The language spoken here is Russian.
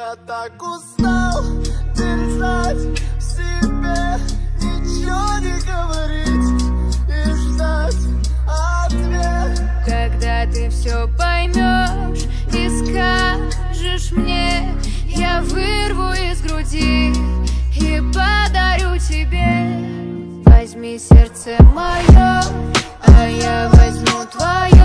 Я так устал держать в себе, ничего не говорить и ждать ответ. Когда ты все поймешь и скажешь мне, я вырву из груди и подарю тебе. Возьми сердце мое, а я возьму твое.